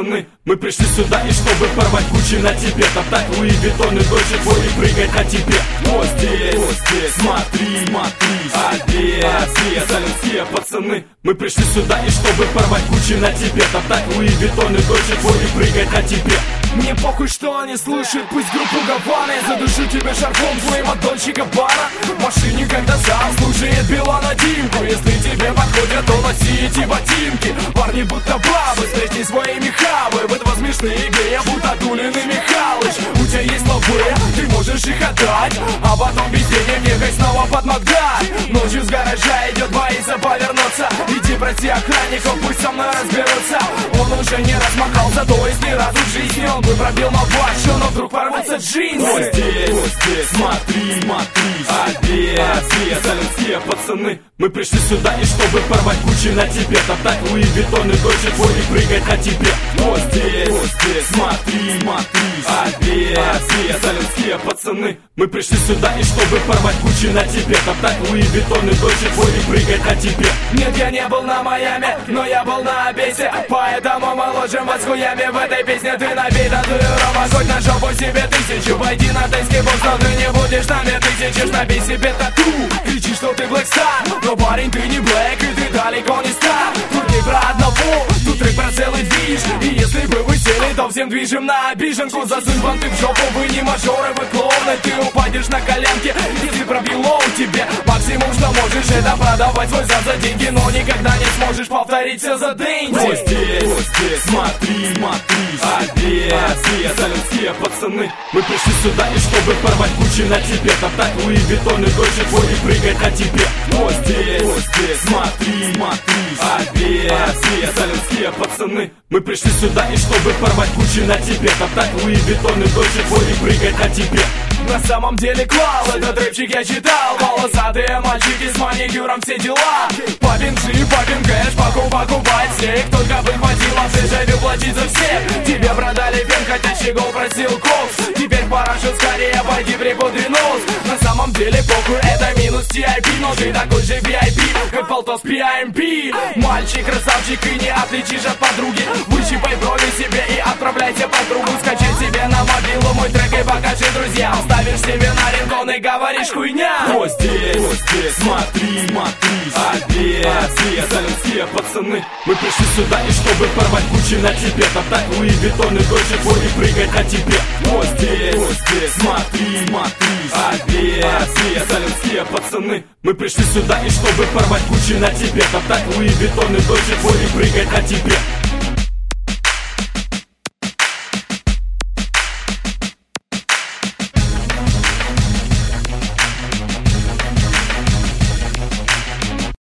пацаны, мы пришли сюда и чтобы порвать кучи на тебе. Топтать Луи Виттон и Дольче твой и прыгать на тебе. Кто здесь? Смотри, здесь салемские пацаны, мы пришли сюда и чтобы порвать кучи на тебе. Топтать Луи Виттон и Дольче твой и прыгать на тебе. Мне похуй, что они слышат, пусть группу Гавана. Я задушу тебя шарфом твоим от Дольче Габбана. В машине, когда сам слушает Билана Димку. Если тебе подходят, то носи эти ботинки. Парни будто бабы, стряхни свои мехавы. В это смешные игры, я будто Дулин и Михалыч. У тебя есть лобы, ты можешь их отдать, а потом без денег ехать снова под Макдак. Ночью с гаража идет, боится повернуться. Иди проси охранников, пусть со мной разберутся. Он уже не раз махался, то есть ни разу в жизни он бы пробил молбачу, но вдруг порвутся джинсы. Вот здесь, смотри, здесь салемские пацаны, мы пришли сюда и чтобы порвать кучи на тебе. Топтать Луи Виттон и Дольче твой и прыгать на тебе. Вот здесь, смотри, здесь салемские пацаны, мы пришли сюда и чтобы порвать кучи на тебе. Топтать Луи Виттон и Дольче твой и прыгать на тебе. Нет, я не был на Майами, но я был на Обесе, поэтому мы ложим вас хуями в этой песне. Ты набей татуировок, хоть на жопу себе тысячу. Пойди на тайский бокс, но ты не будешь нами тысячишь. Набей себе тату, кричи, что ты Black Star, но парень, ты не Black и ты далеко не стар. Тут не про одного, тут трек про целый движ. И если бы вы сели, то всем движем на обиженку. Засунь банты в жопу, вы не мажоры, вы клоуны. Ты упадешь на коленки, если пробило у тебя. Максимум, что можешь, это продавать свой зад за деньги, но никогда не сможешь повторить все за деньги. Вот здесь, смотри, здесь салемские пацаны, мы пришли сюда и чтобы порвать кучи на тебе. Топтать Луи Виттон и Дольче твой и прыгать на тебе. Вот здесь, смотри, здесь салемские пацаны, мы пришли сюда и чтобы порвать кучи на тебе. Топтать Луи Виттон и Дольче твой и прыгать на тебе. На самом деле клал, этот рэпчик я читал. Волосатые мальчики с маникюром, все дела. Папин джип, папин кэш, покупать снег. Только бы хватило в дежавю платить за всех. Тебе продали фен, хотя Щегол просил кокс. Теперь парашют скорее, пойди припудри нос. На самом деле похуй, это минус TIP, но ты такой же VIP, как полтос PIMP. Мальчик, красавчик, и не отличишь от подруги. Выщипай брови себе и отправляйте подругу. Скачай себе на мобилу мой трек и покажи друзьям. Ставишь себе на рингтон и говоришь хуйня. Вот здесь, смотри, здесь салемские пацаны, мы пришли сюда и чтобы порвать кучи на тебе. Топтать Луи Виттон и Дольче твой и прыгать на тебе. Вот здесь, смотри, здесь салемские пацаны, мы пришли сюда и чтобы порвать кучи на тебе. Топтать Луи Виттон и Дольче твой и прыгать на тебе.